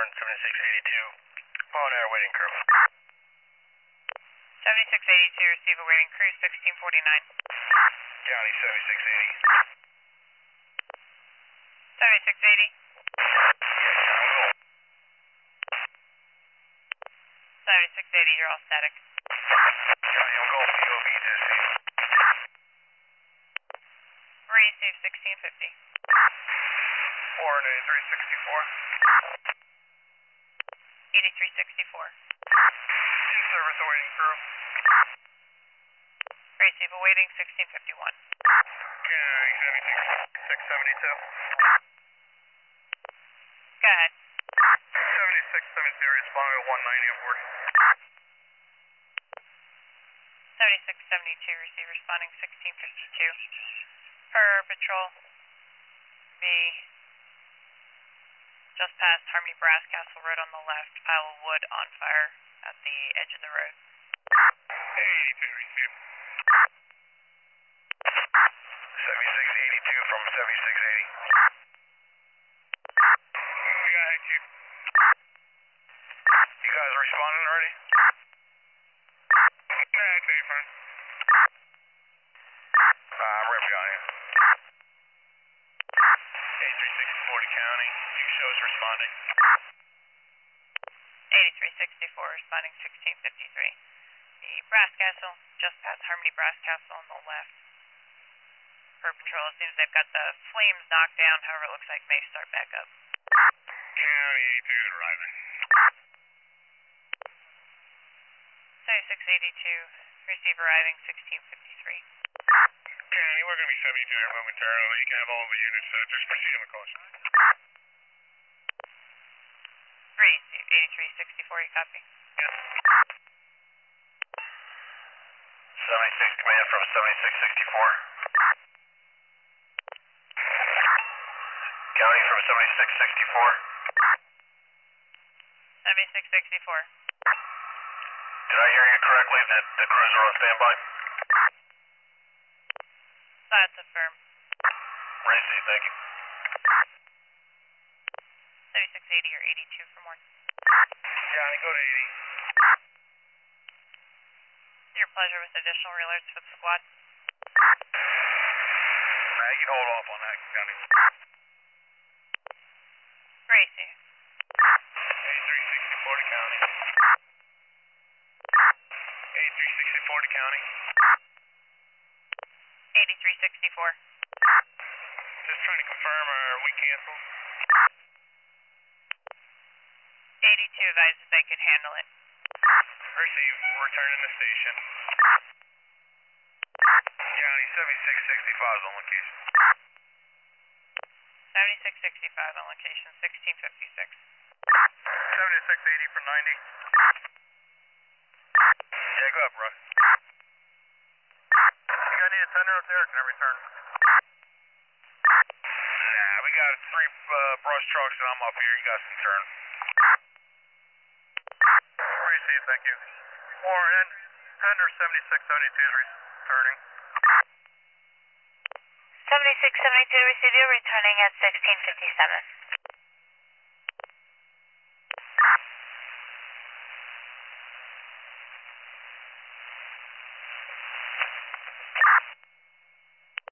7682, on air waiting crew. 7682, receive awaiting crew, 1649. County 7680. 7680. 7680, you're all static. County on Gulf, UOB Jesse. Receive 1650. 48364. 8364. In-service awaiting crew. Receive awaiting 1651. County 7672. Go ahead. 7670, responding to 190 upward. 7672, receive responding 1652. Per patrol, be just past Harmony Brass Castle Road on the left, pile of wood on fire at the edge of the road. 82, receive. 7682 from 7680. We got it, Chief. You guys are responding already? Yeah, it's fine. I'm right behind you. 8364 to County. You show us responding. 8364, responding 1653. The Brass Castle, just past Harmony Brass Castle on the left. Per patrol, as soon as they've got the flames knocked down, however it looks like may start back up. County 82 is arriving. 7682, receive arriving 1653. County, we're going to be 72 here momentarily. You can have all the units, just proceed with caution. Receive 8364, you copy? Yes. 76 command from 7664. County from 7664. 7664. Did I hear you correctly that the crews are on standby? That's affirmed. Receive, thank you. 7680 or 82 for more. County, go to 80. Your pleasure with additional alerts for the squad. You can hold off on that, County. Receive. 8364 to County. 8364 to County. 8364. Just trying to confirm, are we canceled? 82 advised that they could handle it. Receive, returning to station. County 7665 is on location. 7665 on location, 1656. 7680 for 90. Yeah, go up, bro. You got any attender up there? Can I return? Nah, we got 3 brush trucks and I'm up here. You guys can turn. Receive, thank you. Warren, Tender 7672 is returning. 7672 receive you, returning at 1657.